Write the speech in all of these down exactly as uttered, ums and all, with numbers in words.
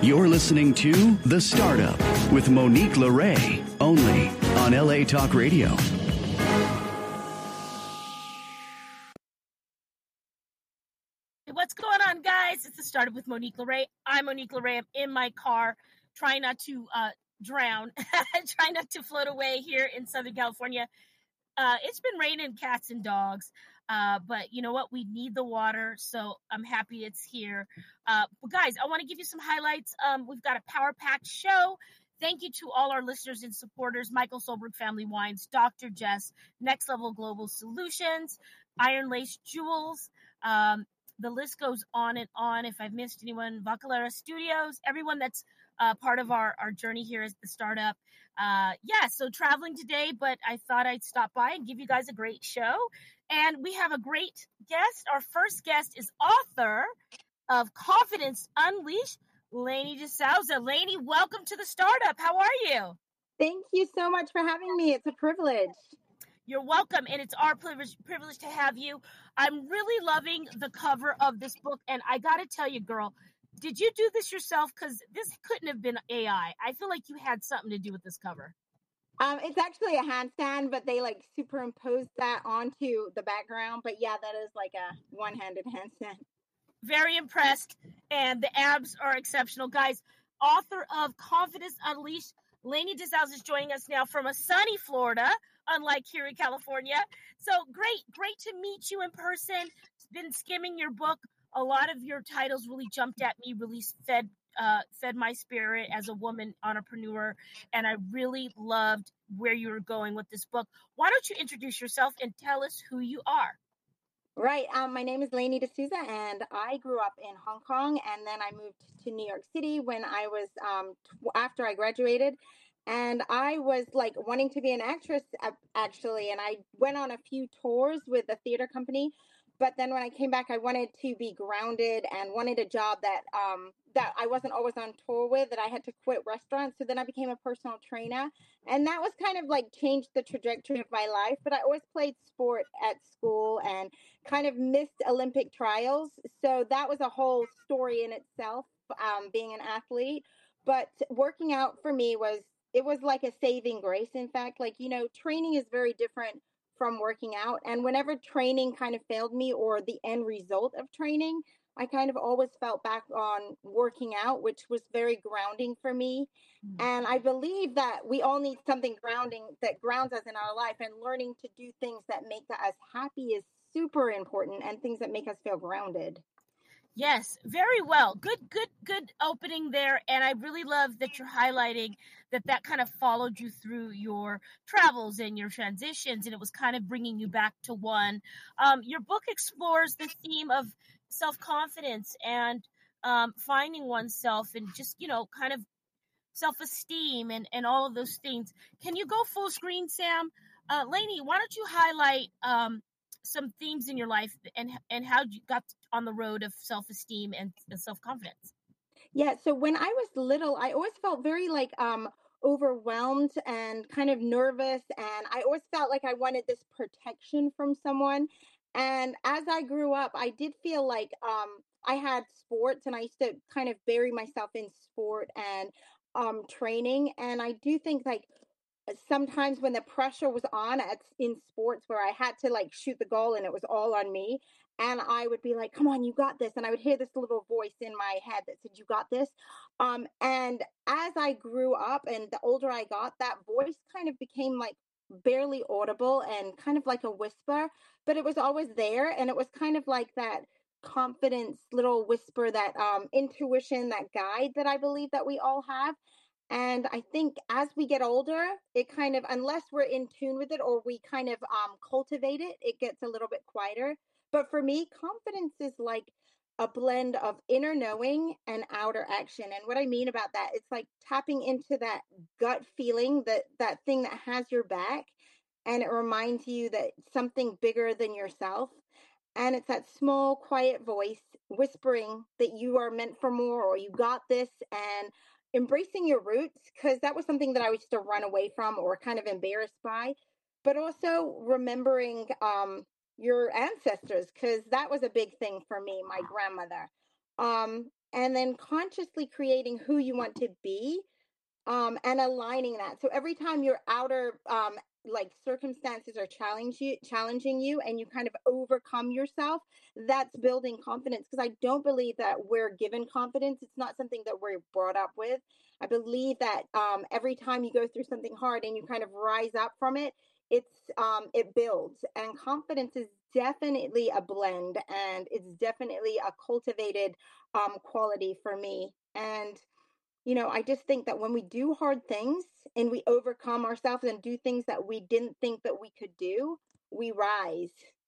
You're listening to The Startup with Monique LeRae, only on L A Talk Radio. What's going on, guys? It's The Startup with Monique LeRae. I'm Monique LeRae. I'm in my car, trying not to uh, drown, trying not to float away here in Southern California. Uh, it's been raining cats and dogs, uh, but you know what? We need the water, so I'm happy it's here. Uh, but guys, I want to give you some highlights. Um, we've got a power-packed show. Thank you to all our listeners and supporters, Michael Solberg Family Wines, Doctor Jess, Next Level Global Solutions, Iron Lace Jewels. Um, the list goes on and on. If I've missed anyone, Bacalera Studios, everyone that's uh, part of our, our journey here as the startup. Uh, yeah, so traveling today, but I thought I'd stop by and give you guys a great show. And we have a great guest. Our first guest is author of Confidence Unleashed, Lainey DeSouza. Lainey, welcome to the startup. How are you? Thank you so much for having me. It's a privilege. You're welcome, and it's our privilege privilege to have you. I'm really loving the cover of this book, and I got to tell you, girl, did you do this yourself? Because this couldn't have been A I. I feel like you had something to do with this cover. Um, it's actually a handstand, but they like superimposed that onto the background. But yeah, that is like a one-handed handstand. Very impressed, and the abs are exceptional. Guys, author of Confidence Unleashed, Lainey DeSouza is joining us now from a sunny Florida, unlike here in California. So great, great to meet you in person. Been skimming your book. A lot of your titles really jumped at me, really fed uh, fed my spirit as a woman entrepreneur, and I really loved where you were going with this book. Why don't you introduce yourself and tell us who you are? Right. Um, my name is Lainey DeSouza, and I grew up in Hong Kong, and then I moved to New York City when I was um, t- after I graduated. And I was like wanting to be an actress, uh, actually. And I went on a few tours with a theater company. But then when I came back, I wanted to be grounded and wanted a job that um, that I wasn't always on tour with, that I had to quit restaurants. So then I became a personal trainer. And that was kind of like changed the trajectory of my life. But I always played sport at school and kind of missed Olympic trials. So that was a whole story in itself, um, being an athlete. But working out for me was, it was like a saving grace. In fact, like, you know, training is very different from working out. And whenever training kind of failed me, or the end result of training, I kind of always felt back on working out, which was very grounding for me. Mm-hmm. And I believe that we all need something grounding that grounds us in our life, and learning to do things that make us happy is super important, and things that make us feel grounded. Yes, very well. Good, good, good opening there. And I really love that you're highlighting that that kind of followed you through your travels and your transitions, and it was kind of bringing you back to one. Um, your book explores the theme of self-confidence and um, finding oneself, and just, you know, kind of self-esteem and, and all of those things. Can you go full screen, Sam? Uh, Lainey, why don't you highlight um, some themes in your life, and and how you got on the road of self-esteem and, and self-confidence? Yeah. So when I was little, I always felt very like um, overwhelmed and kind of nervous. And I always felt like I wanted this protection from someone. And as I grew up, I did feel like um, I had sports, and I used to kind of bury myself in sport and um, training. And I do think like sometimes when the pressure was on at, in sports, where I had to like shoot the goal and it was all on me, and I would be like, come on, you got this. And I would hear this little voice in my head that said, you got this. Um, and as I grew up and the older I got, that voice kind of became like barely audible and kind of like a whisper, but it was always there. And it was kind of like that confidence little whisper, that um, intuition, that guide that I believe that we all have. And I think as we get older, it kind of, unless we're in tune with it or we kind of um, cultivate it, it gets a little bit quieter. But for me, confidence is like a blend of inner knowing and outer action. And what I mean about that, it's like tapping into that gut feeling, that that thing that has your back, and it reminds you that something bigger than yourself. And it's that small, quiet voice whispering that you are meant for more, or you got this, and embracing your roots, because that was something that I used to run away from or kind of embarrassed by, but also remembering um, your ancestors, because that was a big thing for me, my grandmother. Um, and then consciously creating who you want to be, um, and aligning that. So every time your outer um, like circumstances are challenge you, challenging you, and you kind of overcome yourself, that's building confidence. Because I don't believe that we're given confidence. It's not something that we're brought up with. I believe that um, every time you go through something hard and you kind of rise up from it, it's um, it builds. And confidence is definitely a blend, and it's definitely a cultivated um, quality for me. And you know, I just think that when we do hard things and we overcome ourselves and do things that we didn't think that we could do, we rise.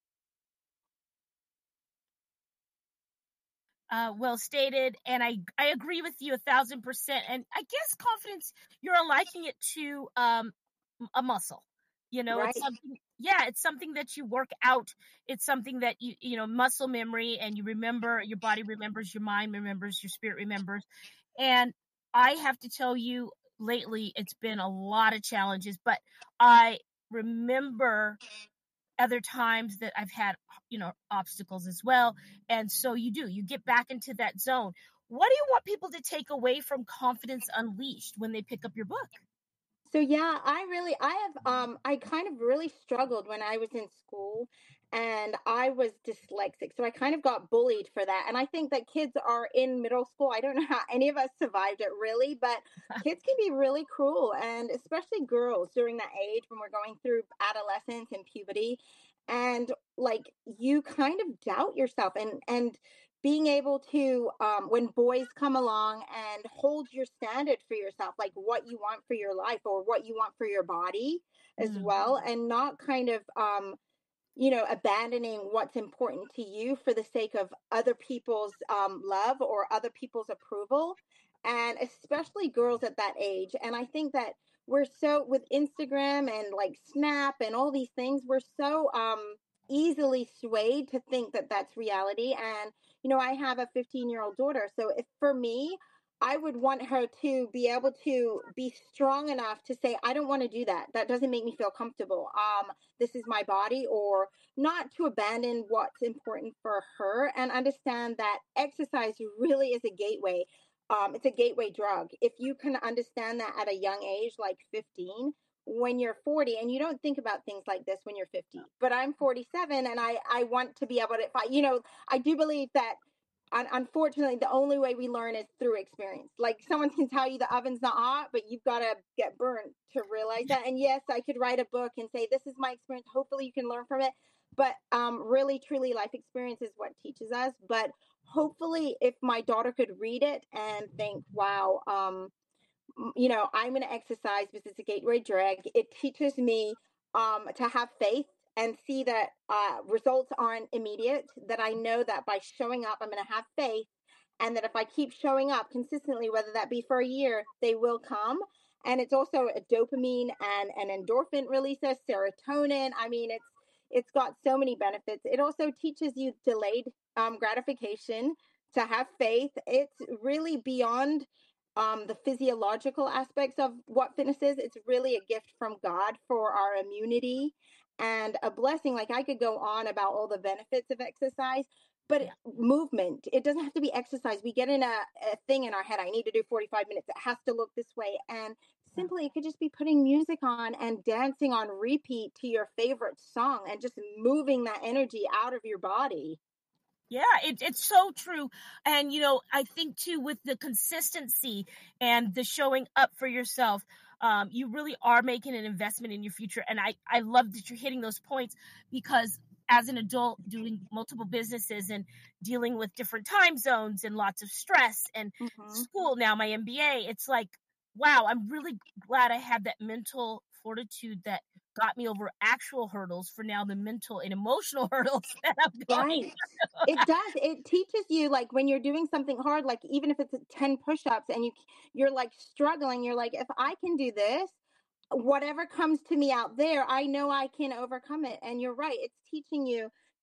Uh, well stated, and I I agree with you a thousand percent. And I guess confidence, you're liking it to um, a muscle. You know, it's Right. something. Yeah, it's something that you work out. It's something that you you know muscle memory, and you remember. Your body remembers. Your mind remembers. Your spirit remembers. And I have to tell you, lately it's been a lot of challenges, but I remember other times that I've had, you know, obstacles as well. And so you do, you get back into that zone. What do you want people to take away from Confidence Unleashed when they pick up your book? So yeah, I really I have um I kind of really struggled when I was in school, and I was dyslexic. So I kind of got bullied for that. And I think that kids are in middle school. I don't know how any of us survived it really, but kids can be really cruel, and especially girls during that age when we're going through adolescence and puberty. And like you kind of doubt yourself, and and being able to um, when boys come along and hold your standard for yourself, like what you want for your life or what you want for your body as Mm. well, and not kind of um, you know, abandoning what's important to you for the sake of other people's um, love or other people's approval, and especially girls at that age. And I think that we're so, with Instagram and like Snap and all these things, we're so um, easily swayed to think that that's reality. And you know, I have a fifteen year old daughter, so if for me, I would want her to be able to be strong enough to say, I don't want to do that. That doesn't make me feel comfortable. Um, this is my body, or not to abandon what's important for her, and understand that exercise really is a gateway. Um, it's a gateway drug. If you can understand that at a young age, like fifteen, when you're forty, and you don't think about things like this when you're fifty, but I'm forty-seven, and I, I want to be able to, if I, you know, I do believe that un- unfortunately, the only way we learn is through experience. Like someone can tell you the oven's not hot, but you've got to get burnt to realize that. And yes, I could write a book and say, this is my experience. Hopefully you can learn from it. But um, really, truly, life experience is what teaches us. But hopefully, if my daughter could read it and think, wow, um, you know, I'm going to exercise because it's a gateway drug. It teaches me um, to have faith and see that uh, results aren't immediate, that I know that by showing up, I'm going to have faith. And that if I keep showing up consistently, whether that be for a year, they will come. And it's also a dopamine and an endorphin releaser, serotonin. I mean, it's it's got so many benefits. It also teaches you delayed um, gratification, to have faith. It's really beyond um, the physiological aspects of what fitness is. It's really a gift from God for our immunity and a blessing. Like I could go on about all the benefits of exercise, but Yeah. movement, it doesn't have to be exercise. We get in a, a thing in our head. I need to do forty-five minutes. It has to look this way. And simply, it could just be putting music on and dancing on repeat to your favorite song and just moving that energy out of your body. Yeah, it, it's so true. And, you know, I think too, with the consistency and the showing up for yourself, um, you really are making an investment in your future. And I, I love that you're hitting those points, because as an adult doing multiple businesses and dealing with different time zones and lots of stress and Mm-hmm. school, now my M B A, it's like, wow, I'm really glad I had that mental fortitude that got me over actual hurdles for now the mental and emotional hurdles that I'm going Right. It does. It teaches you, like when you're doing something hard, like even if it's ten push-ups and you you're like struggling, you're like, if I can do this, whatever comes to me out there, I know I can overcome it. And you're right. It's teaching you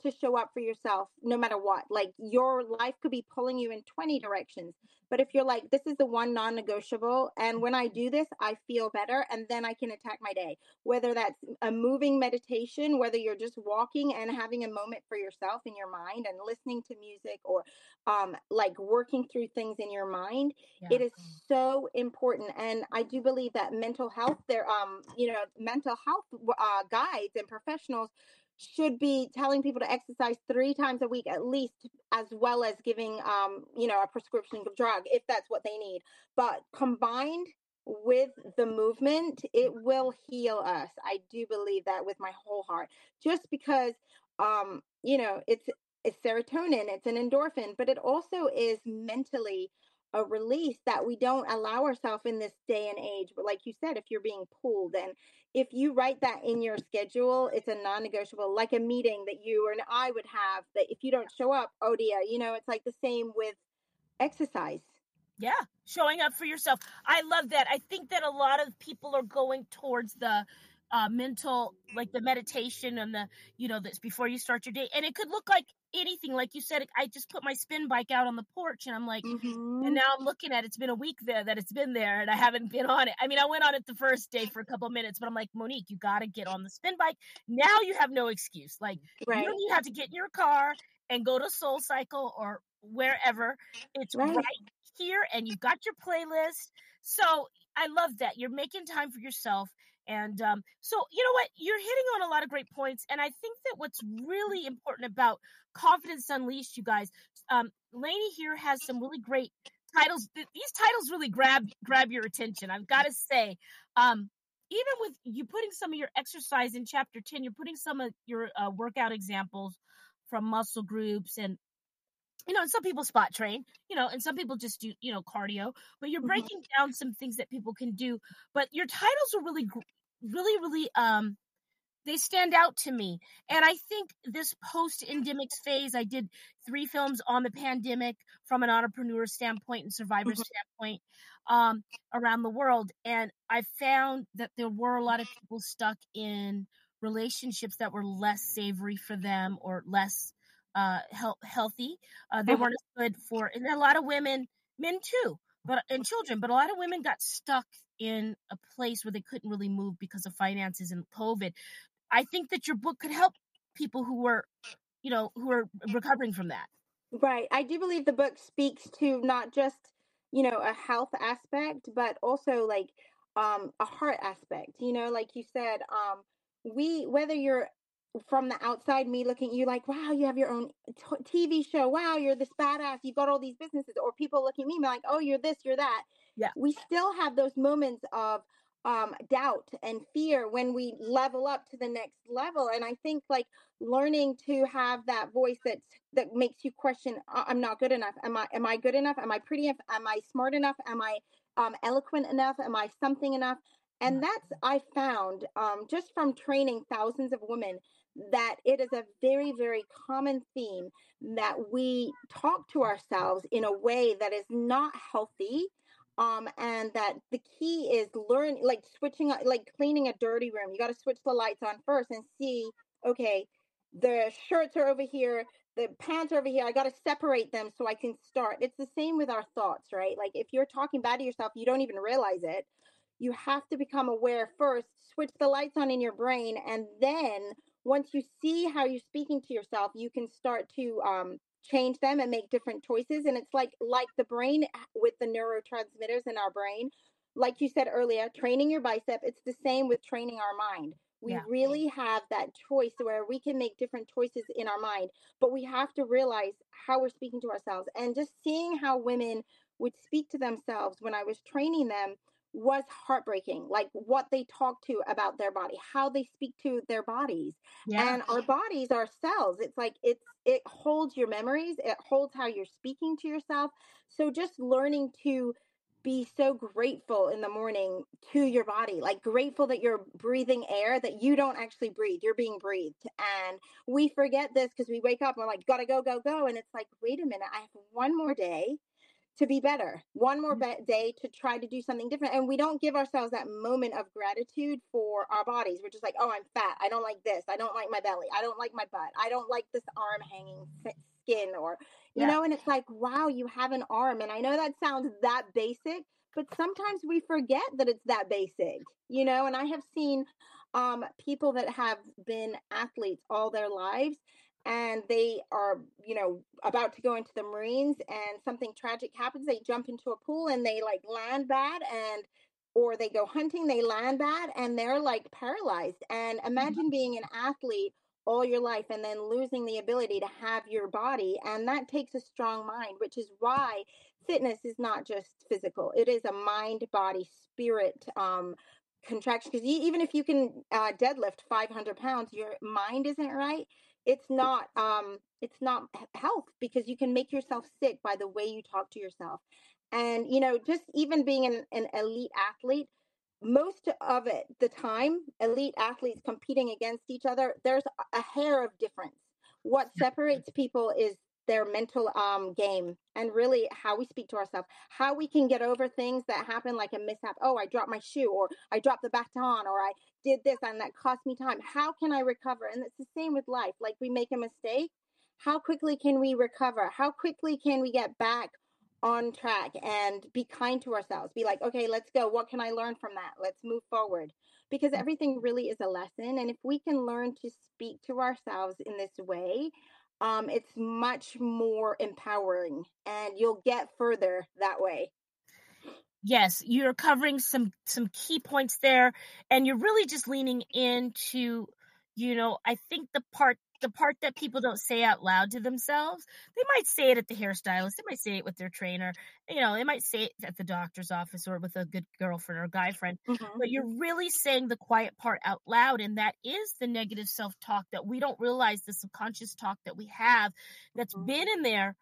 to show up for yourself no matter what. Like your life could be pulling you in twenty directions. But if you're like, this is the one non-negotiable, and when I do this, I feel better, and then I can attack my day. Whether that's a moving meditation, whether you're just walking and having a moment for yourself in your mind and listening to music, or um, like working through things in your mind, Yeah. it is so important. And I do believe that mental health, there, um, you know, mental health uh, guides and professionals should be telling people to exercise three times a week at least, as well as giving, um, you know, a prescription drug if that's what they need. But combined with the movement, it will heal us. I do believe that with my whole heart, just because, um, you know, it's, it's serotonin, it's an endorphin, but it also is mentally a release that we don't allow ourselves in this day and age. But like you said, if you're being pulled, and if you write that in your schedule, it's a non-negotiable, like a meeting that you and I would have, that if you don't show up, oh dear, you know, it's like the same with exercise. Yeah, showing up for yourself. I love that. I think that a lot of people are going towards the uh, mental, like the meditation and the, you know, this before you start your day. And it could look like anything. Like you said, I just put my spin bike out on the porch, and I'm like, Mm-hmm. and now I'm looking at, it's been a week there that it's been there and I haven't been on it. I mean, I went on it the first day for a couple of minutes, but I'm like, Monique, you got to get on the spin bike. Now you have no excuse. Like, Right. you don't even have to get in your car and go to Soul Cycle or wherever. It's Right. right here, and you've got your playlist. So I love that you're making time for yourself. And um, so, you know what? You're hitting on a lot of great points. And I think that what's really important about Confidence Unleashed, you guys, um, Lainey here has some really great titles. These titles really grab grab your attention, I've got to say. Um, even with you putting some of your exercise in chapter ten, you're putting some of your uh, workout examples from muscle groups, and you know, and some people spot train, you know, and some people just do, you know, cardio, but you're breaking mm-hmm. down some things that people can do. But your titles are really, really, really, um, they stand out to me. And I think this post-endemic phase, I did three films on the pandemic from an entrepreneur standpoint and survivor mm-hmm. standpoint um, around the world. And I found that there were a lot of people stuck in relationships that were less savory for them or less uh health, healthy. Uh, they weren't as good for, and a lot of women, men too, but and children, but a lot of women got stuck in a place where they couldn't really move because of finances and COVID. I think that your book could help people who were, you know, who are recovering from that. Right. I do believe the book speaks to not just, you know, a health aspect, but also like um a heart aspect, you know, like you said, um we, whether you're from the outside, me looking at you like, wow, you have your own t- TV show. Wow, you're this badass. You've got all these businesses. Or people looking at me like, oh, you're this, you're that. Yeah. We still have those moments of um, doubt and fear when we level up to the next level. And I think like learning to have that voice that that makes you question, I'm not good enough. Am I, am I good enough? Am I pretty enough? Am I smart enough? Am I um, eloquent enough? Am I something enough? And that's, I found um, just from training thousands of women, that it is a very, very common theme that we talk to ourselves in a way that is not healthy. Um, and that the key is learn, like switching, like cleaning a dirty room. You got to switch the lights on first and see, okay, the shirts are over here, the pants are over here. I got to separate them so I can start. It's the same with our thoughts, right? Like if you're talking bad to yourself, you don't even realize it. You have to become aware first, switch the lights on in your brain, and then once you see how you're speaking to yourself, you can start to um, change them and make different choices. And it's like like the brain with the neurotransmitters in our brain. Like you said earlier, training your bicep, it's the same with training our mind. We yeah. really have that choice where we can make different choices in our mind, but we have to realize how we're speaking to ourselves. And just seeing how women would speak to themselves when I was training them was heartbreaking. Like what they talk to about their body, how they speak to their bodies. Yeah. And our bodies are cells. It's like it's it holds your memories, it holds how you're speaking to yourself. So just learning to be so grateful in the morning to your body, like grateful that you're breathing air that you don't actually breathe, you're being breathed. And we forget this because we wake up and we're like, gotta go, go, go. And it's like, wait a minute, I have one more day to be better, one more be- day to try to do something different. And we don't give ourselves that moment of gratitude for our bodies. We're just like, oh, I'm fat. I don't like this. I don't like my belly. I don't like my butt. I don't like this arm hanging skin, or, you Yeah. know, and it's like, wow, you have an arm. And I know that sounds that basic, but sometimes we forget that it's that basic, you know, and I have seen um, people that have been athletes all their lives, and they are, you know, about to go into the Marines, and something tragic happens. They jump into a pool and they like land bad, and or they go hunting, they land bad, and they're like paralyzed. And imagine being an athlete all your life and then losing the ability to have your body. And that takes a strong mind, which is why fitness is not just physical. It is a mind, body, spirit um, contraction. Because even if you can uh, deadlift five hundred pounds, your mind isn't right. It's not um it's not health, because you can make yourself sick by the way you talk to yourself. And you know, just even being an, an elite athlete, most of it the time, elite athletes competing against each other, there's a hair of difference. What separates people is their mental um game, and really how we speak to ourselves, how we can get over things that happen, like a mishap. Oh, I dropped my shoe, or I dropped the baton, or I did this and that cost me time. How can I recover? And it's the same with life. Like, we make a mistake, how quickly can we recover? How quickly can we get back on track and be kind to ourselves? Be like, okay, let's go. What can I learn from that? Let's move forward. Because everything really is a lesson. And if we can learn to speak to ourselves in this way, um, it's much more empowering, and you'll get further that way. Yes, you're covering some some key points there, and you're really just leaning into, you know, I think the part the part that people don't say out loud to themselves. They might say it at the hairstylist, they might say it with their trainer, you know, they might say it at the doctor's office or with a good girlfriend or guy friend, Mm-hmm. but you're really saying the quiet part out loud, and that is the negative self-talk that we don't realize, the subconscious talk that we have that's Mm-hmm. been in there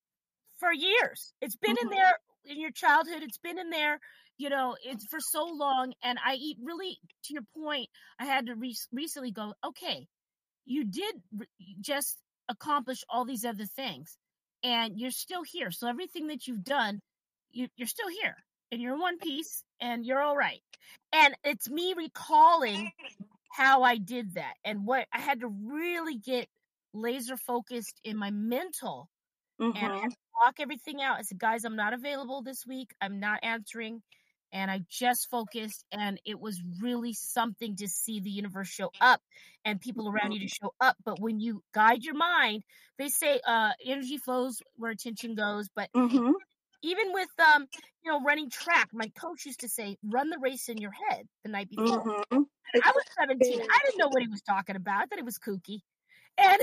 for years. It's been Mm-hmm. in there in your childhood. It's been in there, you know, it's for so long. And I eat really, to your point, I had to re- recently go, okay, you did re- just accomplish all these other things, and you're still here. So everything that you've done, you, you're still here, and you're in one piece, and you're all right. And it's me recalling how I did that, and what I had to really get laser focused in my mental, and I had Mm-hmm. to block everything out. I said, guys, I'm not available this week. I'm not answering. And I just focused, and it was really something to see the universe show up and people around you to show up. But when you guide your mind, they say uh, energy flows where attention goes. But Mm-hmm. even with, um, you know, running track, my coach used to say, run the race in your head the night before. Mm-hmm. I was seventeen. I didn't know what he was talking about. I thought it was kooky. And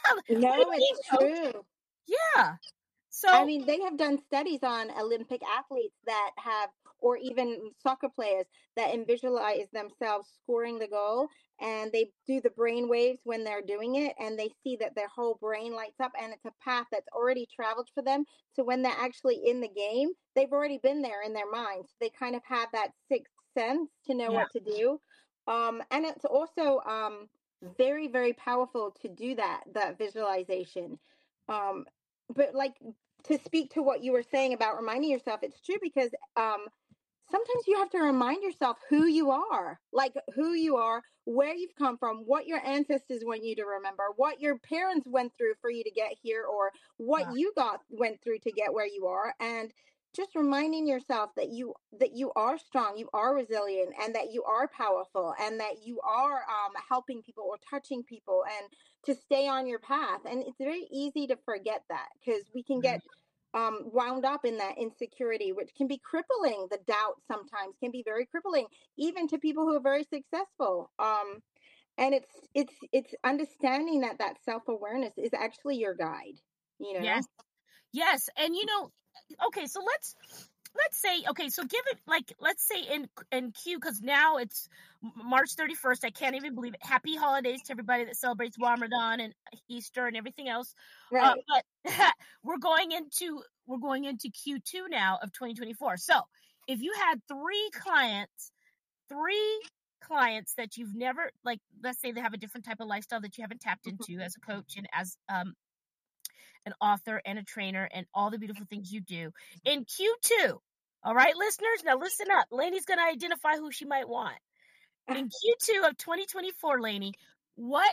No, it's coach, true. yeah. So I mean, they have done studies on Olympic athletes that have, or even soccer players that visualize themselves scoring the goal, and they do the brain waves when they're doing it, and they see that their whole brain lights up, and it's a path that's already traveled for them. So when they're actually in the game, they've already been there in their minds. They kind of have that sixth sense to know yeah. what to do. Um, and it's also um, very, very powerful to do that, that visualization. Um, but like, to speak to what you were saying about reminding yourself, it's true, because um, sometimes you have to remind yourself who you are, like who you are, where you've come from, what your ancestors want you to remember, what your parents went through for you to get here, or what Yeah. you got went through to get where you are. And just reminding yourself that you that you are strong, you are resilient, and that you are powerful, and that you are um, helping people or touching people, and to stay on your path. And it's very easy to forget that, because we can get um, wound up in that insecurity, which can be crippling. The doubt sometimes can be very crippling, even to people who are very successful. Um, and it's it's it's understanding that that self-awareness is actually your guide, you know. Yes. Yes. And you know, okay, so let's let's say, okay, so give it, like, let's say in in Q, because now it's March thirty-first. I can't even believe it. Happy holidays to everybody that celebrates Ramadan and Easter and everything else. Right. Uh, but we're going into we're going into Q two now of twenty twenty-four. So if you had three clients, three clients that you've never, like, let's say they have a different type of lifestyle that you haven't tapped into as a coach and as um an author and a trainer and all the beautiful things you do. In Q two, all right, listeners, now listen up. Lainey's going to identify who she might want. In Q two of twenty twenty-four, Lainey, what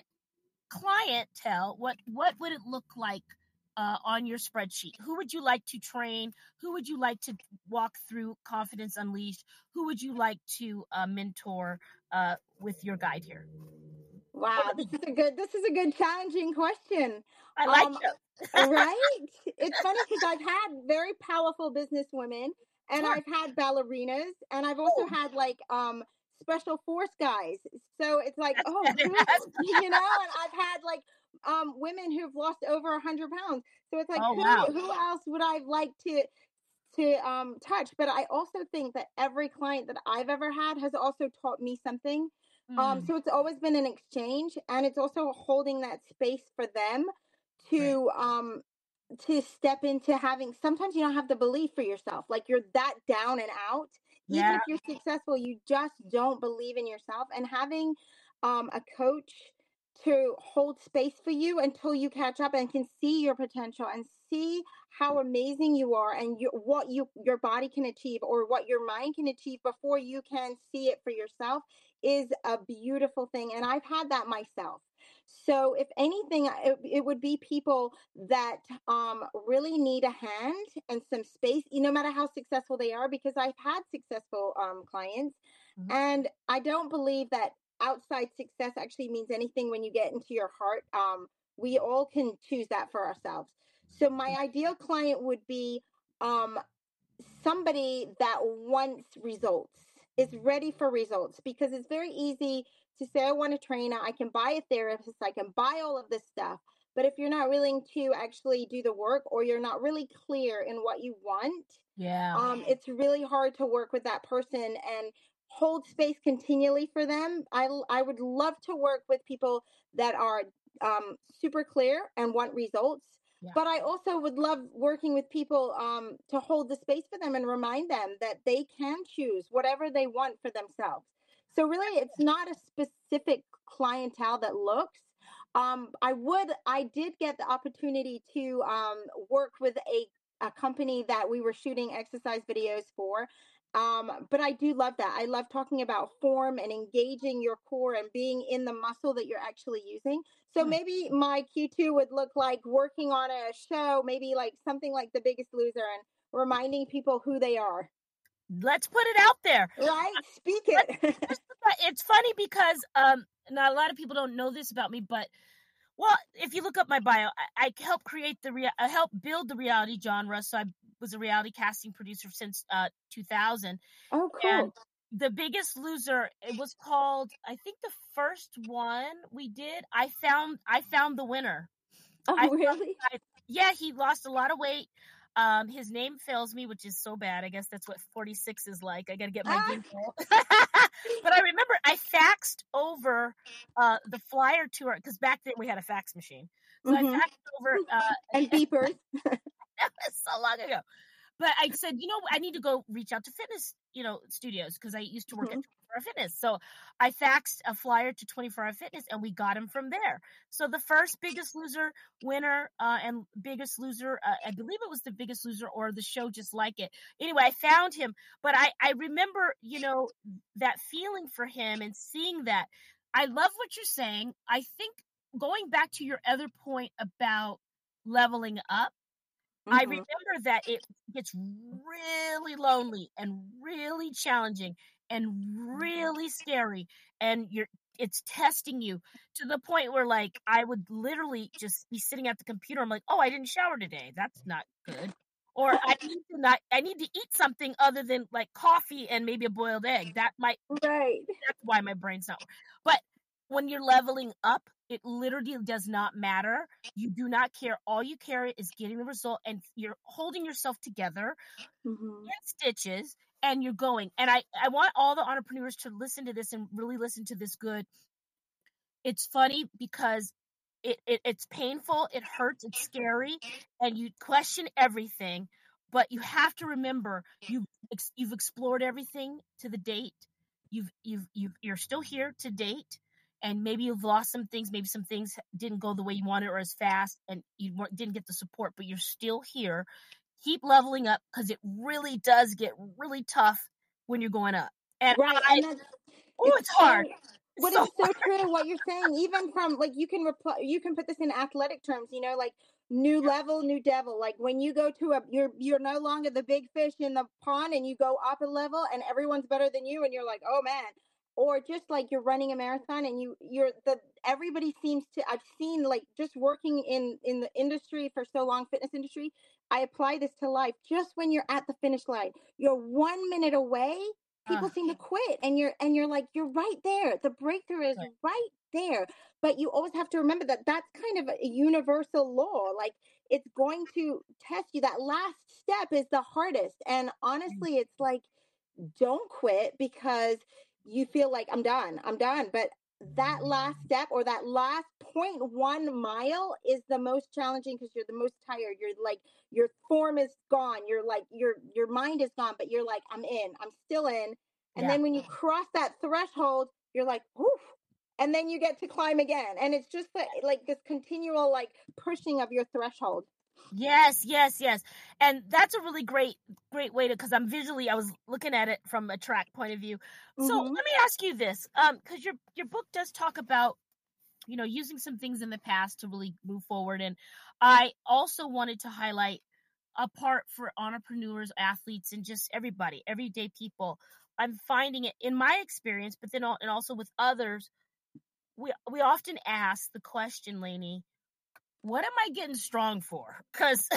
clientele, what what would it look like uh, on your spreadsheet? Who would you like to train? Who would you like to walk through Confidence Unleashed? Who would you like to uh, mentor uh, with your guide here? Wow, this is a good, this is a good challenging question. I like um, it. Right? It's funny because I've had very powerful business women, and Sure. I've had ballerinas, and I've also Oh. had like um special force guys. So it's like, That's oh, better. who, you know, and I've had like um women who've lost over a hundred pounds. So it's like, Oh, who wow. who else would I like to to um touch? But I also think that every client that I've ever had has also taught me something. Um, Mm, so it's always been an exchange, and it's also holding that space for them right. to um to step into having. Sometimes you don't have the belief for yourself, like you're that down and out. Even Yeah. if you're successful, you just don't believe in yourself. And having um a coach to hold space for you until you catch up and can see your potential and see how amazing you are, and you, what you your body can achieve or what your mind can achieve before you can see it for yourself, is a beautiful thing. And I've had that myself. So if anything, it, it would be people that um, really need a hand and some space, no matter how successful they are, because I've had successful um, clients. Mhm. And I don't believe that outside success actually means anything when you get into your heart. Um, we all can choose that for ourselves. So my ideal client would be um, somebody that wants results, is ready for results, because it's very easy to say, I want a trainer, I can buy a therapist, I can buy all of this stuff. But if you're not willing to actually do the work, or you're not really clear in what you want, Yeah. um, it's really hard to work with that person and hold space continually for them. I, I would love to work with people that are um, super clear and want results. Yeah. But I also would love working with people um, to hold the space for them and remind them that they can choose whatever they want for themselves. So really, it's not a specific clientele that looks. Um, I would, I did get the opportunity to um, work with a, a company that we were shooting exercise videos for. Um, but I do love that. I love talking about form and engaging your core and being in the muscle that you're actually using. So Hmm. maybe my Q two would look like working on a show, maybe like something like The Biggest Loser, and reminding people who they are. Let's put it out there. Right? Speak it. It's funny because um, now a lot of people don't know this about me, but well, if you look up my bio, I, I helped create the rea- I helped build the reality genre. So I was a reality casting producer since uh, two thousand. Oh, cool. And The Biggest Loser, it was called, I think the first one we did, I found I found the winner. Oh, I really? I, yeah, he lost a lot of weight. Um, his name fails me, which is so bad. I guess that's what forty-six is like. I got to get my Ah. ginkgo. But I remember I faxed over uh, the flyer to her, because back then we had a fax machine. So Mhm. I faxed over. Uh, And beepers. that was so long ago. But I said, you know, I need to go reach out to fitness, you know, studios, because I used to work Mhm. at twenty-four hour Fitness. So I faxed a flyer to twenty-four hour Fitness, and we got him from there. So the first Biggest Loser winner uh, and Biggest Loser, uh, I believe it was the Biggest Loser or the show just like it. Anyway, I found him, but I, I remember, you know, that feeling for him and seeing that. I love what you're saying. I think going back to your other point about leveling up, I Mhm. remember that it gets really lonely and really challenging and really scary, and you're it's testing you to the point where, like, I would literally just be sitting at the computer. I'm like, oh, I didn't shower today. That's not good. Or I need to not I need to eat something other than like coffee and maybe a boiled egg. That might Right. that's why my brain's not. But when you're leveling up, it literally does not matter. You do not care. All you care is getting the result, and you're holding yourself together Mhm. in stitches, and you're going. And I, I want all the entrepreneurs to listen to this and really listen to this good. It's funny because it, it it's painful, it hurts, it's scary, and you question everything. But you have to remember you've ex- you've explored everything to the date. You've you've you've you're still here to date. and maybe you've lost some things, maybe some things didn't go the way you wanted or as fast, and you weren't, didn't get the support, but you're still here. Keep leveling up, because it really does get really tough when you're going up. And Right. I, And that's, oh, it's it's hard. so, It's what so is so true what you're saying, even from like, you can reply, you can put this in athletic terms, you know, like new level, new devil. Like when you go to a, you're, you're no longer the big fish in the pond, and you go up a level and everyone's better than you. And you're like, oh man. Or just like you're running a marathon and you, you're the, everybody seems to, I've seen like just working in, in the industry for so long, fitness industry, I apply this to life. Just when you're at the finish line, you're one minute away, uh, people seem to quit, and you're and you're like, you're right there, the breakthrough is right. right there. But you always have to remember that that's kind of a universal law. Like it's going to test you. That last step is the hardest, and honestly it's like, don't quit because you feel like I'm done I'm done but that last step, or that last point one mile, is the most challenging, because you're the most tired. You're like, your form is gone, you're like, your your mind is gone, but you're like, I'm in, I'm still in. And Yeah. then when you cross that threshold, you're like, woof, and then you get to climb again, and it's just like, like this continual like pushing of your threshold. Yes, yes, yes. And that's a really great, great way to, because I'm visually, I was looking at it from a track point of view. So Mm-hmm. let me ask you this, um, because your your book does talk about, you know, using some things in the past to really move forward. And I also wanted to highlight a part for entrepreneurs, athletes, and just everybody, everyday people. I'm finding it in my experience, but then al- and also with others, we we often ask the question, Lainey, what am I getting strong for? Because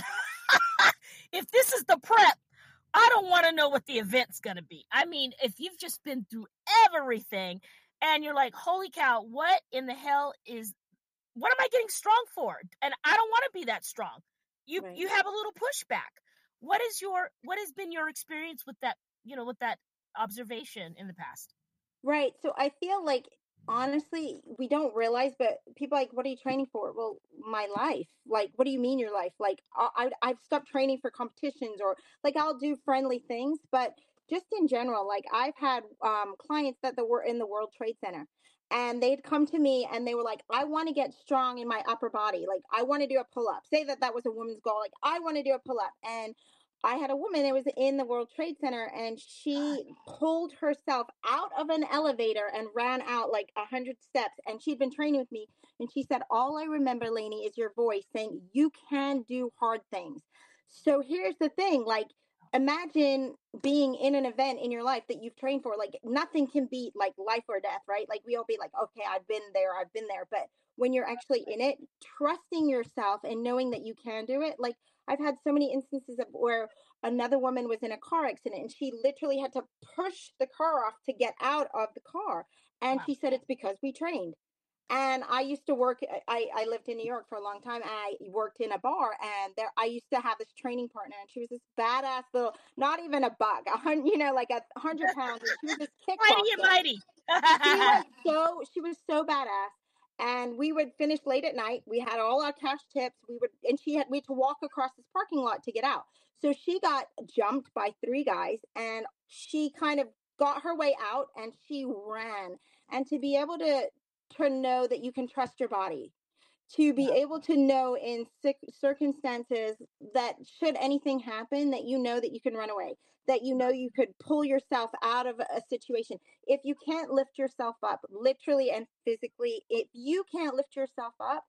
if this is the prep, I don't want to know what the event's going to be. I mean, if you've just been through everything and you're like, holy cow, what in the hell is, what am I getting strong for? And I don't want to be that strong. You Right. you have a little pushback. What is your, what has been your experience with that, you know, with that observation in the past? Right. So I feel like, honestly, we don't realize, but people are like, what are you training for? Well, my life. Like, what do you mean your life? Like, I, I, I've stopped training for competitions, or like I'll do friendly things, but just in general, like I've had um, clients that the, were in the World Trade Center, and they'd come to me and they were like, I want to get strong in my upper body. Like, I want to do a pull up. Say that that was a woman's goal. Like, I want to do a pull up. And I had a woman that was in the World Trade Center, and she pulled herself out of an elevator and ran out like a hundred steps. And she'd been training with me. And she said, all I remember, Lainey, is your voice saying, you can do hard things. So here's the thing, like, imagine being in an event in your life that you've trained for. Like, nothing can beat like life or death, right? Like, we all be like, okay, I've been there, I've been there. But when you're actually in it, trusting yourself and knowing that you can do it, like, I've had so many instances of where another woman was in a car accident and she literally had to push the car off to get out of the car. And Wow. she said, it's because we trained. And I used to work, I, I lived in New York for a long time, and I worked in a bar, and there I used to have this training partner, and she was this badass little, not even a buck, a hundred, you know, like a hundred pounds, and she was this Mighty and kickboxer. mighty. She was so, she was so badass. And we would finish late at night. We had all our cash tips. We would, and she had, we had to walk across this parking lot to get out. So she got jumped by three guys, and she kind of got her way out, and she ran. And to be able to, to know that you can trust your body, to be able to know in circumstances that should anything happen, that you know that you can run away, that you know you could pull yourself out of a situation. If you can't lift yourself up, literally and physically, if you can't lift yourself up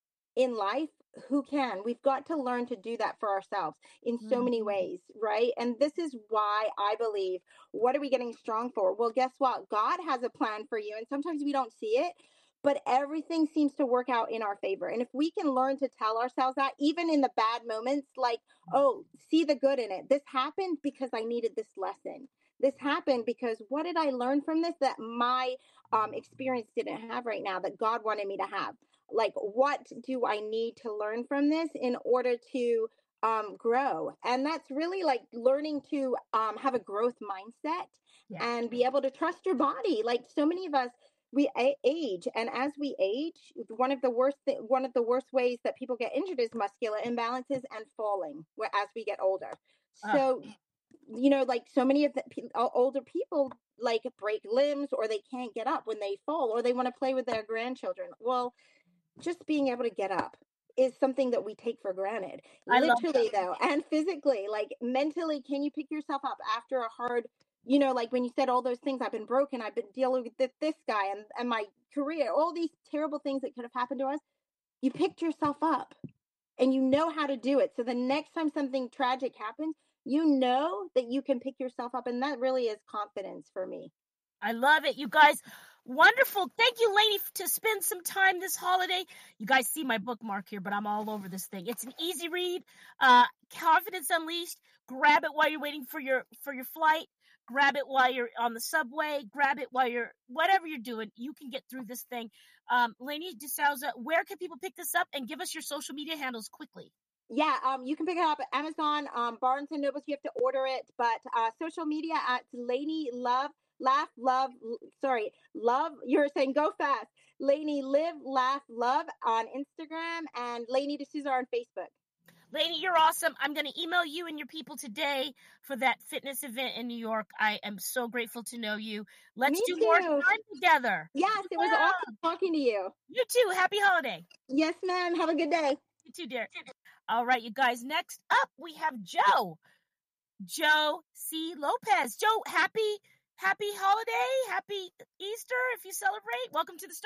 in life, who can? We've got to learn to do that for ourselves in so many ways, right? And this is why I believe, what are we getting strong for? Well, guess what? God has a plan for you, and sometimes we don't see it, but everything seems to work out in our favor. And if we can learn to tell ourselves that, even in the bad moments, like, oh, see the good in it. This happened because I needed this lesson. This happened because what did I learn from this that my um, experience didn't have right now, that God wanted me to have? Like, what do I need to learn from this in order to um, grow? And that's really like learning to um, have a growth mindset, Yeah. and be able to trust your body. Like, so many of us, we age, and as we age, one of the worst th- one of the worst ways that people get injured is muscular imbalances and falling as we get older. Uh, So you know, like so many of the pe- o- older people like break limbs or they can't get up when they fall or they want to play with their grandchildren. Well, just being able to get up is something that we take for granted. I love Literally, though, and physically, like mentally, can you pick yourself up after a hard, you know, like when you said all those things, I've been broken, I've been dealing with this, this guy and, and my career, all these terrible things that could have happened to us. You picked yourself up and you know how to do it. So the next time something tragic happens, you know that you can pick yourself up. And that really is confidence for me. I love it, you guys. Wonderful. Thank you, Lainey, to spend some time this holiday. You guys see my bookmark here, but I'm all over this thing. It's an easy read. Uh, Confidence Unleashed. Grab it while you're waiting for your for your flight. Grab it while you're on the subway. Grab it while you're, whatever you're doing, you can get through this thing. Um, Lainey DeSouza, where can people pick this up? And give us your social media handles quickly. Yeah, um, you can pick it up at Amazon, um, Barnes and Nobles. You have to order it, but uh, social media at Lainey Love, Laugh, Love. Sorry, Love. You're saying go fast. Lainey Live, Laugh, Love on Instagram and Lainey D'Souza on Facebook. Lainey, you're awesome. I'm going to email you and your people today for that fitness event in New York. I am so grateful to know you. Let's Me do too. more time together. Yes, it was Yeah. awesome talking to you. You too. Happy holiday. Yes, ma'am. Have a good day. You too, dear. All right, you guys. Next up, we have Joe. Joe C. Lopez. Joe, happy, happy holiday. Happy Easter if you celebrate. Welcome to the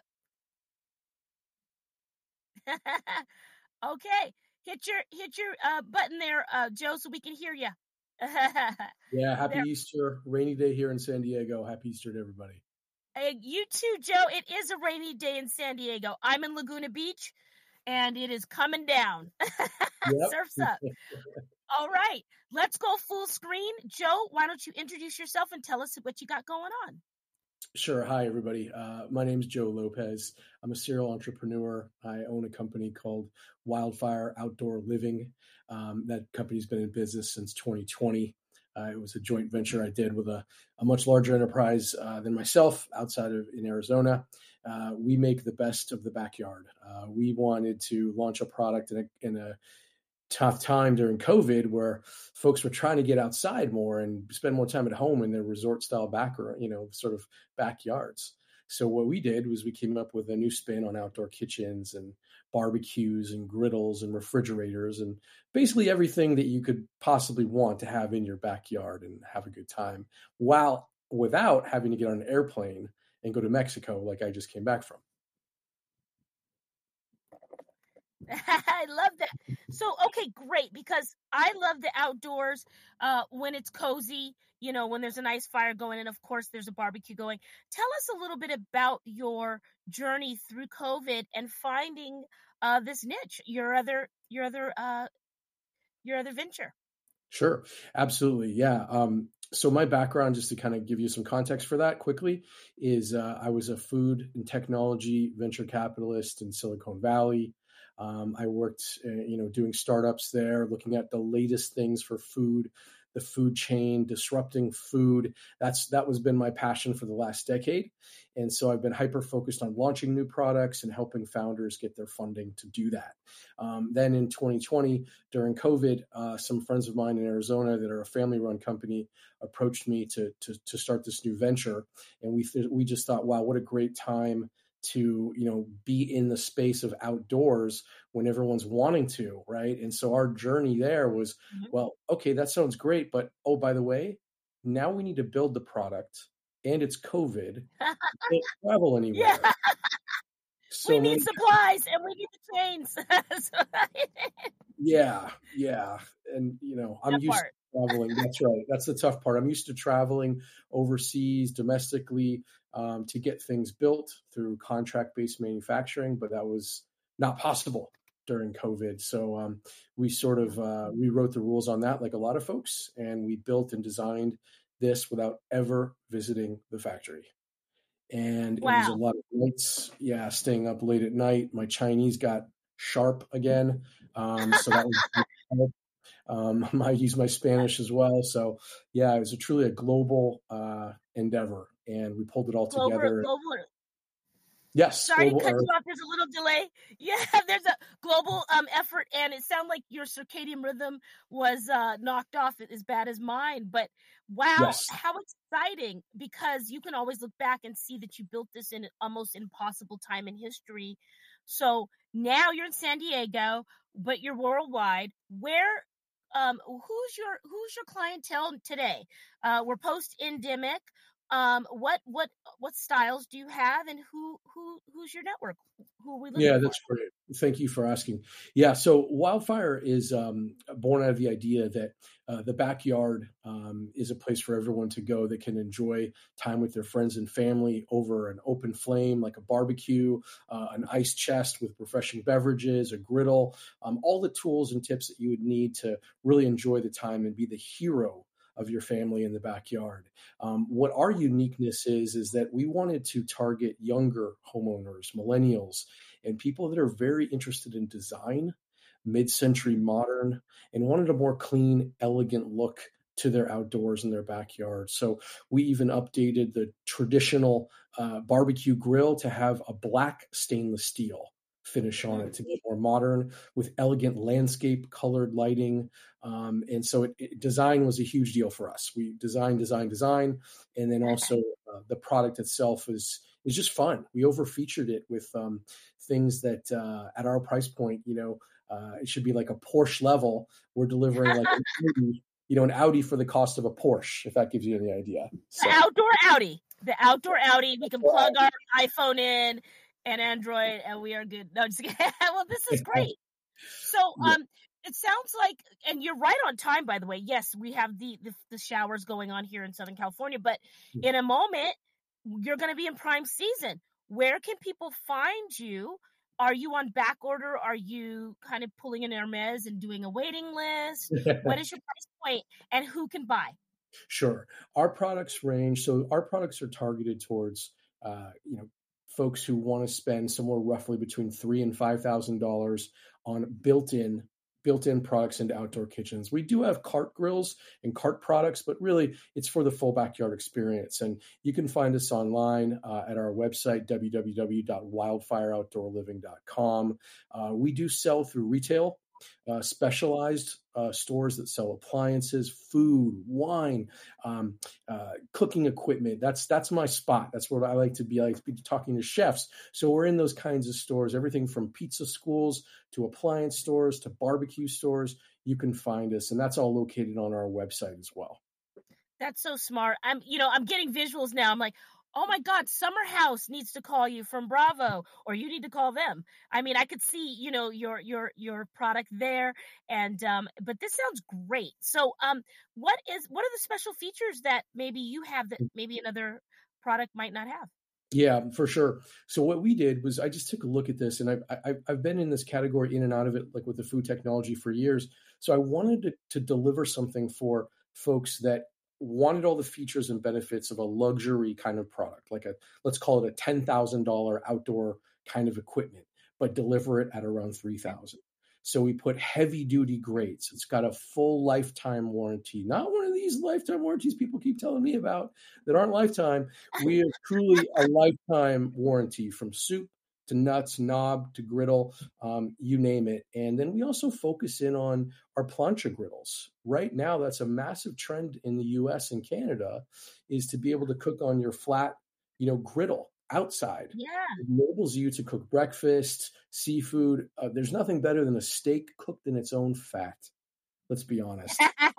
startup. Okay. Hit your hit your uh, button there, uh, Joe, so we can hear you. Yeah, happy There. Easter. Rainy day here in San Diego. Happy Easter to everybody. Hey, you too, Joe. It is a rainy day in San Diego. I'm in Laguna Beach, and it is coming down. Yep. Surf's up. All right, let's go full screen. Joe, why don't you introduce yourself and tell us what you got going on? Sure. Hi, everybody. Uh, my name is Joe Lopez. I'm a serial entrepreneur. I own a company called Wildfire Outdoor Living. Um, that company's been in business since twenty twenty. Uh, it was a joint venture I did with a, a much larger enterprise uh, than myself outside of in Arizona. Uh, we make the best of the backyard. Uh, we wanted to launch a product in a, in a tough time during COVID where folks were trying to get outside more and spend more time at home in their resort style back, you know, sort of backyards. So what we did was we came up with a new spin on outdoor kitchens and barbecues and griddles and refrigerators and basically everything that you could possibly want to have in your backyard and have a good time while without having to get on an airplane and go to Mexico like I just came back from. I love that. So, okay, great, because I love the outdoors uh, when it's cozy, you know, when there's a nice fire going, and of course there's a barbecue going. Tell us a little bit about your journey through COVID and finding uh, this niche, your other, your other, uh, your other venture. Sure, absolutely, yeah. Um, so my background, just to kind of give you some context for that quickly, is uh, I was a food and technology venture capitalist in Silicon Valley. Um, I worked, uh, you know, doing startups there, looking at the latest things for food, the food chain, disrupting food. That's that was been my passion for the last decade, and so I've been hyper focused on launching new products and helping founders get their funding to do that. Um, then in twenty twenty, during COVID, uh, some friends of mine in Arizona that are a family-run company approached me to to to start this new venture, and we th- we just thought, wow, what a great time to, you know, be in the space of outdoors when everyone's wanting to, right? And so our journey there was, mm-hmm. well, okay, that sounds great, but oh, by the way, now we need to build the product, and it's COVID. We can't travel anywhere. Yeah. So we need supplies and we need the trains. yeah, yeah, and you know, I'm that used part. to traveling. That's right. That's the tough part. I'm used to traveling overseas, domestically. Um, to get things built through contract-based manufacturing, but that was not possible during COVID. So um, we sort of uh, rewrote the rules on that, like a lot of folks, and we built and designed this without ever visiting the factory. And wow. It was a lot of nights, yeah, staying up late at night. My Chinese got sharp again, um, so that was. Um, I use my Spanish as well. So yeah, it was a truly a global uh, endeavor, and we pulled it all global, together. Global, Yes. Sorry to cut Earth. you off. There's a little delay. Yeah, there's a global um, effort, and it sounded like your circadian rhythm was uh, knocked off as bad as mine. But wow, yes. How exciting, because you can always look back and see that you built this in almost impossible time in history. So now you're in San Diego, but you're worldwide. Where, um, who's your who's your clientele today? Uh, we're post-endemic. Um, what what what styles do you have, and who who who's your network? Who are we looking Yeah, for? that's great. Thank you for asking. Yeah, so Wildfire is um, born out of the idea that uh, the backyard um, is a place for everyone to go that can enjoy time with their friends and family over an open flame, like a barbecue, uh, an ice chest with refreshing beverages, a griddle, um, all the tools and tips that you would need to really enjoy the time and be the hero of your family in the backyard. Um, what our uniqueness is, is that we wanted to target younger homeowners, millennials, and people that are very interested in design, mid-century modern, and wanted a more clean, elegant look to their outdoors in their backyard. So we even updated the traditional uh, barbecue grill to have a black stainless steel finish on it to get more modern with elegant landscape colored lighting. Um, and so it, it, design was a huge deal for us. We design, design, design. And then also uh, the product itself is, is just fun. We over featured it with um, things that uh, at our price point, you know, uh, it should be like a Porsche level. We're delivering like an Audi, you know, an Audi for the cost of a Porsche, if that gives you any idea. So. The outdoor Audi, the outdoor Audi, we can plug our iPhone in and Android, and we are good. No, just kidding. Well, this is great. So, um, it sounds like, and you're right on time, by the way. Yes, we have the the, the showers going on here in Southern California, but in a moment, you're going to be in prime season. Where can people find you? Are you on back order? Are you kind of pulling in Hermes and doing a waiting list? What is your price point, and who can buy? Sure. Our products range. So our products are targeted towards, uh, you know, folks who want to spend somewhere roughly between three and five thousand dollars on built-in built-in products into outdoor kitchens. We do have cart grills and cart products, but really it's for the full backyard experience. And you can find us online uh, at our website, w w w dot wildfire outdoor living dot com. Uh, we do sell through retail. Uh, specialized uh, stores that sell appliances, food, wine, um, uh, cooking equipment. That's that's my spot. That's where I like to be. I like to be talking to chefs. So we're in those kinds of stores, everything from pizza schools to appliance stores to barbecue stores. You can find us, and that's all located on our website as well. That's so smart. I'm, you know, I'm getting visuals now. I'm like, oh my God, Summer House needs to call you from Bravo, or you need to call them. I mean, I could see, you know, your your your product there, and um, but this sounds great. So, um, what is what are the special features that maybe you have that maybe another product might not have? Yeah, for sure. So what we did was I just took a look at this, and I've I've, I've been in this category in and out of it, like with the food technology for years. So I wanted to, to deliver something for folks that wanted all the features and benefits of a luxury kind of product, like a, let's call it a ten thousand dollars outdoor kind of equipment, but deliver it at around three thousand dollars. So we put heavy duty grates. It's got a full lifetime warranty, not one of these lifetime warranties people keep telling me about that aren't lifetime. We are truly a lifetime warranty from soup to nuts, knob to griddle, um, you name it. And then we also focus in on our plancha griddles. Right now, that's a massive trend in the U S and Canada, is to be able to cook on your flat, you know, griddle outside. Yeah. It enables you to cook breakfast, seafood. Uh, there's nothing better than a steak cooked in its own fat. Let's be honest.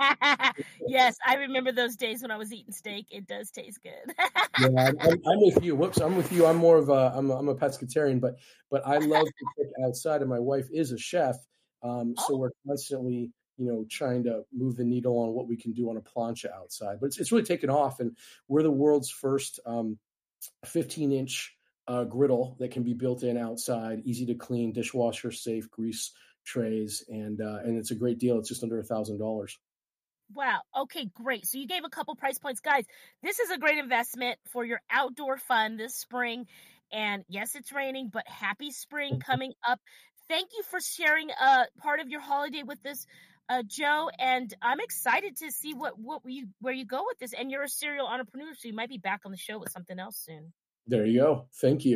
Yes, I remember those days when I was eating steak. It does taste good. Yeah, I'm, I'm with you. Whoops, I'm with you. I'm more of a I'm a, I'm a pescatarian, but but I love to cook outside, and my wife is a chef, um, so Oh. we're constantly, you know, trying to move the needle on what we can do on a plancha outside. But it's it's really taken off, and we're the world's first um, fifteen inch uh, griddle that can be built in outside, easy to clean, dishwasher safe, grease trays, and uh, and it's a great deal. It's just under a thousand dollars. Wow. Okay, great. So you gave a couple price points. Guys, this is a great investment for your outdoor fun this spring. And yes, it's raining, but happy spring coming up. Thank you for sharing uh, part of your holiday with us, uh, Joe. And I'm excited to see what, what you where you go with this. And you're a serial entrepreneur, so you might be back on the show with something else soon. There you go. Thank you.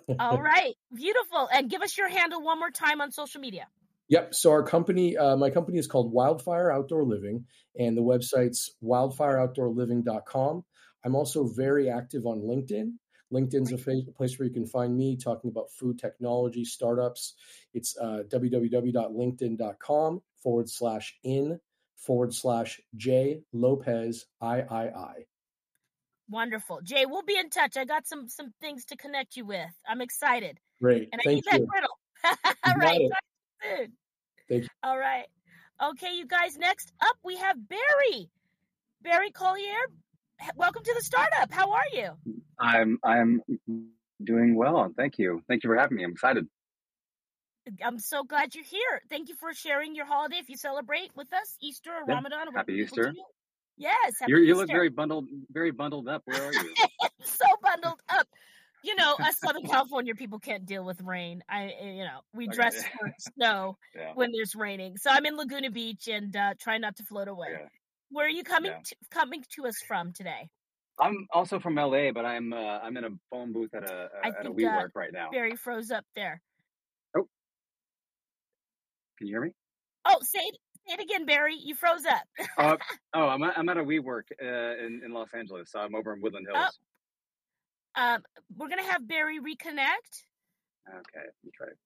All right. Beautiful. And give us your handle one more time on social media. Yep. So our company, uh, my company is called Wildfire Outdoor Living, and the website's wildfire outdoor living dot com. I'm also very active on LinkedIn. LinkedIn's a fa- place where you can find me talking about food technology startups. It's uh, www.linkedin.com forward slash in forward slash J Lopez I I I. Wonderful. Jay, we'll be in touch. I got some some things to connect you with. I'm excited. Great. And I Thank need that you. griddle. You All got right. it. Talk to you soon. Thank you. All right. Okay, you guys, next up we have Barry. Barry Collier, welcome to the startup. How are you? I'm I'm doing well. Thank you. Thank you for having me. I'm excited. I'm so glad you're here. Thank you for sharing your holiday. If you celebrate with us, Easter or Yeah. Ramadan, or what Happy people Easter. do. Yes, happy You're, you Easter. look very bundled, very bundled up. Where are you? So bundled up. You know, us Southern California people can't deal with rain. I, you know, we Okay. dress for snow Yeah. when there's raining. So I'm in Laguna Beach and uh, try not to float away. Okay. Where are you coming Yeah. to, coming to us from today? I'm also from L A, but I'm uh, I'm in a phone booth at a, I a at a think WeWork uh, right now. Barry froze up there. Oh, can you hear me? Oh, say it, say it again, Barry. You froze up. Uh, oh, I'm at, I'm at a WeWork uh, in in Los Angeles. So I'm over in Woodland Hills. Oh, um, we're gonna have Barry reconnect. Okay, let me try.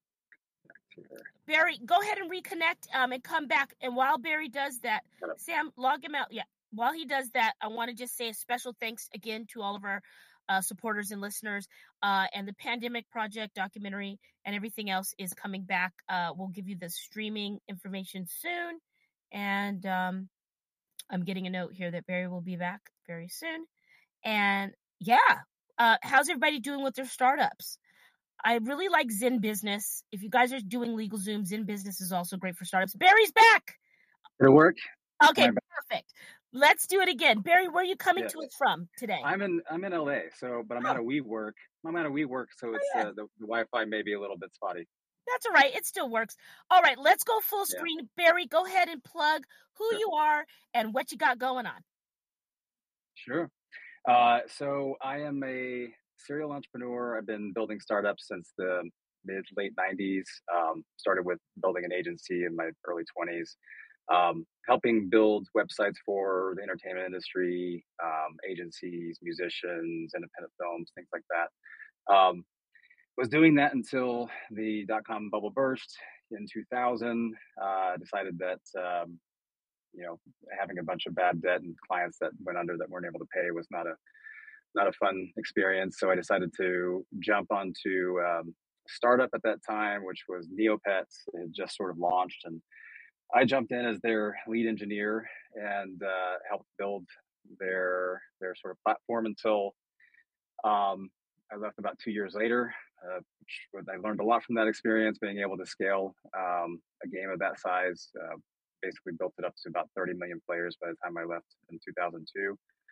Barry, go ahead and reconnect um, and come back. And while Barry does that, Sam, log him out. Yeah. While he does that, I want to just say a special thanks again to all of our uh, supporters and listeners. Uh, and the Pandemic Project documentary and everything else is coming back. Uh, we'll give you the streaming information soon. And um, I'm getting a note here that Barry will be back very soon. And yeah, uh, how's everybody doing with their startups? I really like Zen Business. If you guys are doing LegalZoom, Zen Business is also great for startups. Barry's back. It'll work. Okay, perfect. Let's do it again. Barry, where are you coming Yeah. to us from today? I'm in I'm in L A, so but I'm Oh. at a WeWork. I'm at a WeWork, so it's yeah. uh, the, the Wi-Fi may be a little bit spotty. That's all right. It still works. All right, let's go full Yeah. screen. Barry, go ahead and plug who Sure. you are and what you got going on. Sure. Uh, so I am a serial entrepreneur. I've been building startups since the mid late nineties. Um, started with building an agency in my early twenties, um, helping build websites for the entertainment industry, um, agencies, musicians, independent films, things like that. Um, was doing that until the dot-com bubble burst in two thousand. Uh, decided that um, you know having a bunch of bad debt and clients that went under that weren't able to pay was not a not a fun experience. So I decided to jump onto um, a startup at that time, which was Neopets. It had just sort of launched, and I jumped in as their lead engineer and uh, helped build their their sort of platform until um, I left about two years later. Uh, which I learned a lot from that experience, being able to scale um, a game of that size. Uh, basically built it up to about thirty million players by the time I left in two thousand two.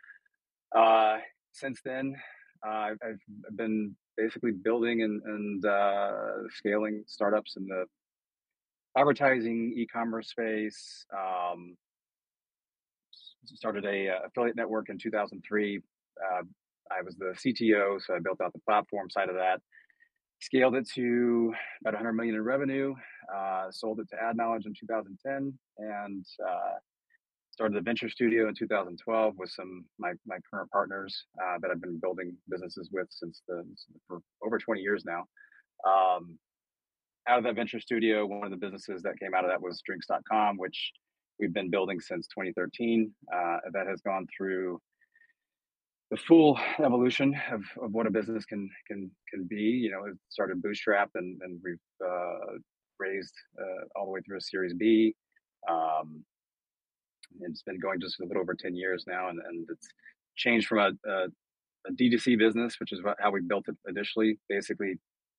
Uh, since then, uh, I've, I've been basically building and, and uh, scaling startups in the advertising e-commerce space. Um, started a uh, affiliate network in two thousand three. Uh, I was the C T O, so I built out the platform side of that. Scaled it to about one hundred million in revenue. Uh, sold it to AdKnowledge in two thousand ten, and uh, started a venture studio in two thousand twelve with some my my current partners uh, that I've been building businesses with since the for over twenty years now. Um, out of that venture studio, one of the businesses that came out of that was drinks dot com, which we've been building since twenty thirteen. Uh, that has gone through the full evolution of, of what a business can can can be. You know, it started bootstrapped, and, and we've uh, raised uh, all the way through a Series B. Um, it's been going just a little over ten years now, and, and it's changed from a, a, a D two C business, which is how we built it initially, basically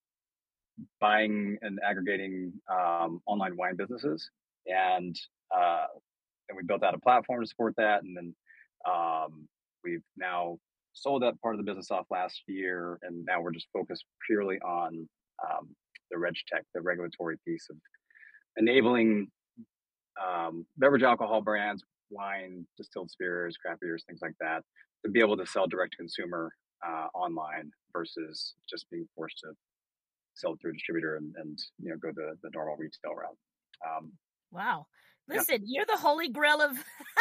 buying and aggregating um, online wine businesses, and uh, and we built out a platform to support that, and then um, we've now sold that part of the business off last year, and now we're just focused purely on um, the reg tech, the regulatory piece of enabling um, beverage alcohol brands, wine, distilled spirits, craft beers, things like that, to be able to sell direct to consumer uh, online versus just being forced to sell it through a distributor and, and you know, go the, the normal retail route. Um, Wow. yeah, Listen, you're the holy grail of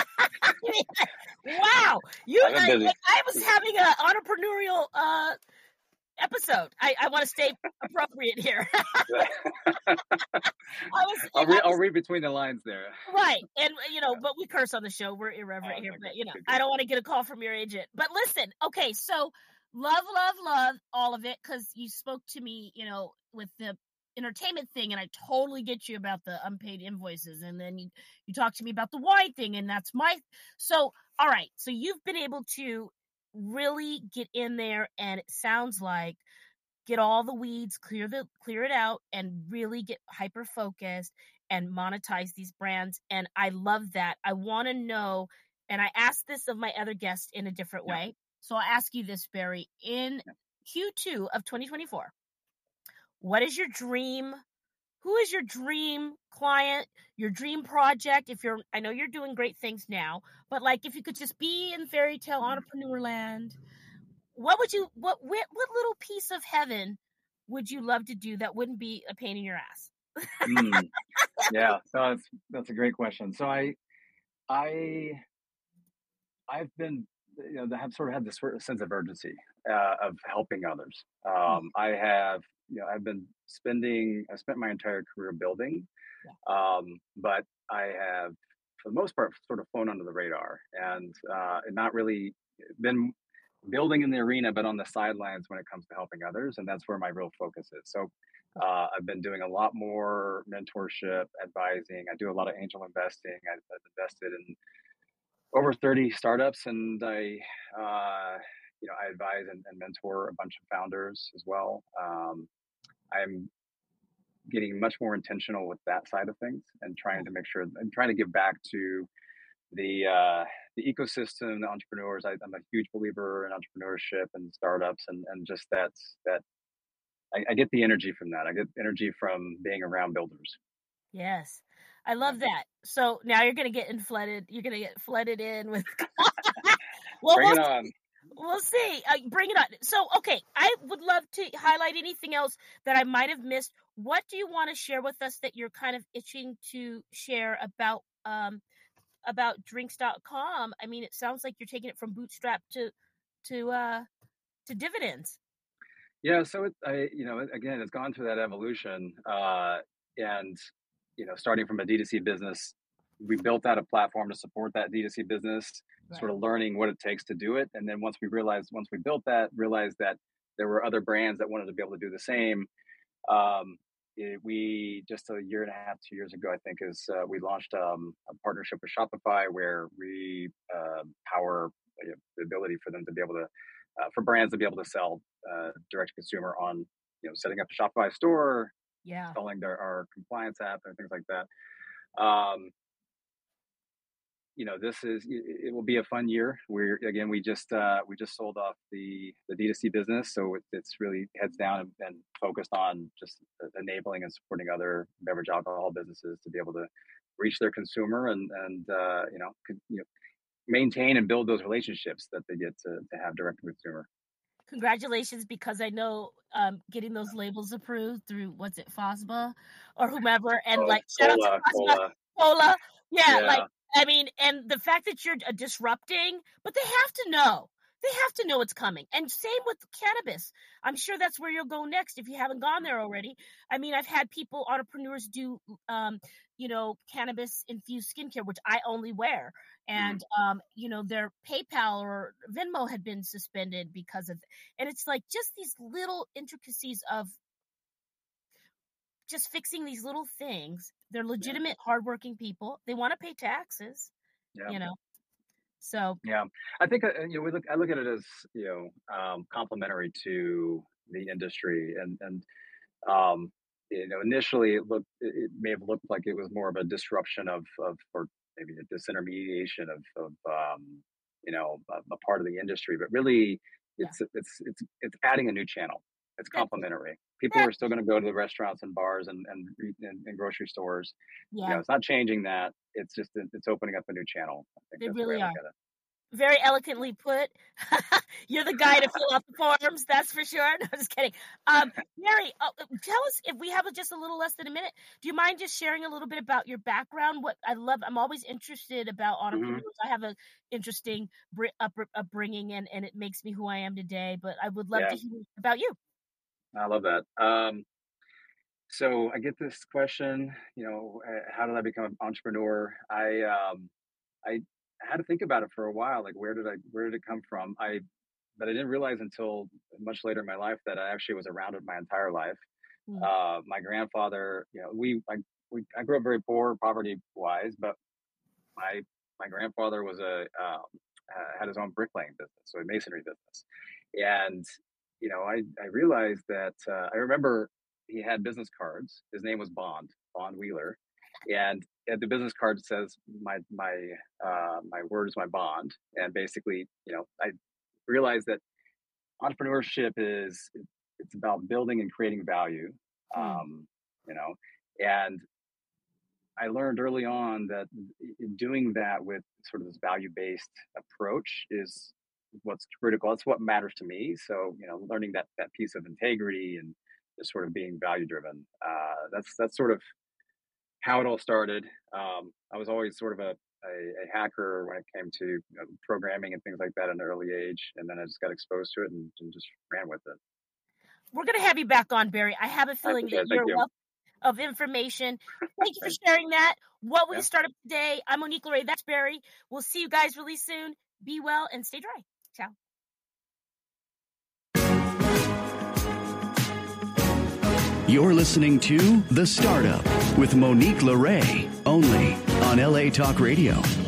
wow. You I've been I, busy. I was having an entrepreneurial uh episode. I, I want to stay appropriate here. I was I'll read. I I'll was read between the lines there. right. And you know, Yeah. but we curse on the show. We're irreverent Oh, here, okay. but you know, Good, I good. don't want to get a call from your agent. But listen, okay, so love, love, love all of it because you spoke to me, you know, with the entertainment thing, and I totally get you about the unpaid invoices, and then you you talked to me about the wine thing, and that's my so all right. So you've been able to really get in there, and it sounds like get all the weeds, clear the clear it out, and really get hyper focused and monetize these brands. And I love that. I want to know, and I asked this of my other guests in a different Yeah. way. So I'll ask you this, Barry. In Yeah. Q two of twenty twenty-four, what is your dream? Who is your dream client, your dream project? If you're, I know you're doing great things now, but like if you could just be in fairy tale entrepreneur land, what would you, what, what, what little piece of heaven would you love to do that wouldn't be a pain in your ass? Mm, yeah, so that's that's a great question. So I I I've been you know have sort of had this sort of sense of urgency uh, of helping others. Mm, Um, I have you know I've been spending I spent my entire career building, yeah. um, but I have for the most part sort of flown under the radar and uh, and not really been building in the arena, but on the sidelines when it comes to helping others, and that's where my real focus is. So uh, I've been doing a lot more mentorship, advising. I do a lot of angel investing. I've, I've invested in over thirty startups, and I, uh, you know, I advise and, and mentor a bunch of founders as well. Um, I'm getting much more intentional with that side of things and trying to make sure and trying to give back to the uh, the ecosystem, the entrepreneurs. I, I'm a huge believer in entrepreneurship and startups, and and just that's that. I, I get the energy from that. I get energy from being around builders. Yes. I Yeah. love that. So now you're going to get in flooded. You're going to get flooded in with, well, Bring we'll it on. We'll see. Uh, bring it on. So, okay, I would love to highlight anything else that I might have missed. What do you want to share with us that you're kind of itching to share about um about drinks dot com? I mean, it sounds like you're taking it from bootstrap to to uh to dividends. Yeah. So it, I, you know, again, it's gone through that evolution, uh, and you know, starting from a D two C business, we built out a platform to support that D two C business, Right. sort of learning what it takes to do it. And then once we realized, once we built that, realized that there were other brands that wanted to be able to do the same. Um, it, we just a year and a half, two years ago, I think, is uh, we launched um, a partnership with Shopify where we uh, power you know, the ability for them to be able to, uh, for brands to be able to sell uh, direct to consumer on, you know, setting up a Shopify store, Yeah. installing their our compliance app and things like that. Um, you know, this is it, it will be a fun year. We're again, we just uh, we just sold off the the D two C business, so it, it's really heads down and, and focused on just enabling and supporting other beverage alcohol businesses to be able to reach their consumer and and uh, you know con, you know maintain and build those relationships that they get to to have direct to consumer. Congratulations, because I know um, getting those labels approved through what's it, FOSBA or whomever, and Oh, like shout out to cola, FOSBA, cola, Cola, yeah, like yeah. I mean, and the fact that you're uh, disrupting, but they have to know, they have to know it's coming. And same with cannabis. I'm sure that's where you'll go next if you haven't gone there already. I mean, I've had people, entrepreneurs, do um, you know, cannabis infused skincare, which I only wear. And, um, you know, their PayPal or Venmo had been suspended because of, and it's like just these little intricacies of just fixing these little things. They're legitimate, hardworking people. They want to pay taxes, Yeah. you know. So Yeah, I think uh, you know we look. I look at it as you know um, complementary to the industry, and and um, you know initially it looked it it may have looked like it was more of a disruption of of or maybe a disintermediation of of um, you know a, a part of the industry, but really yeah, it's it's it's it's adding a new channel. It's that's it. complementary. People That's are still going to go to the restaurants and bars and and, and, and grocery stores. You know, yeah, it's not changing that. It's just it's opening up a new channel. I think they that's the way really I are. look at it. Very eloquently put. You're the guy to fill out the forms, that's for sure. No, I'm just kidding. Um, Barry, uh, tell us, if we have just a little less than a minute, do you mind just sharing a little bit about your background? What I love, I'm always interested about entrepreneurs. Mm-hmm. I have an interesting upbringing, and, and it makes me who I am today, but I would love yeah. to hear about you. I love that. Um, so I get this question, you know, how did I become an entrepreneur? I, um, I, I had to think about it for a while. Like, where did I, where did it come from? I, but I didn't realize until much later in my life that I actually was around it my entire life. Mm. Uh, my grandfather, you know, we, I, we, I grew up very poor, poverty wise, but my, my grandfather was a, um, uh, had his own bricklaying business, so a masonry business. And, you know, I, I realized that, uh, I remember he had business cards. His name was Bond, Bond Wheeler. And at the business card says my my uh, my word is my bond, and basically, you know, I realized that entrepreneurship is it's about building and creating value, um, mm. you know, and I learned early on that doing that with sort of this value based approach is what's critical. It's what matters to me. So, you know, learning that that piece of integrity and just sort of being value driven. Uh, that's that's sort of how it all started. Um, I was always sort of a, a, a hacker when it came to you know, programming and things like that at an early age. And then I just got exposed to it and, and just ran with it. We're going to have you back on, Barry. I have a feeling that you're you. wealth of information. Thank you for sharing that. What we yeah. started today. I'm Monique LeRae. That's Barry. We'll see you guys really soon. Be well and stay dry. Ciao. You're listening to The Startup with Monique LeRae, only on L A Talk Radio.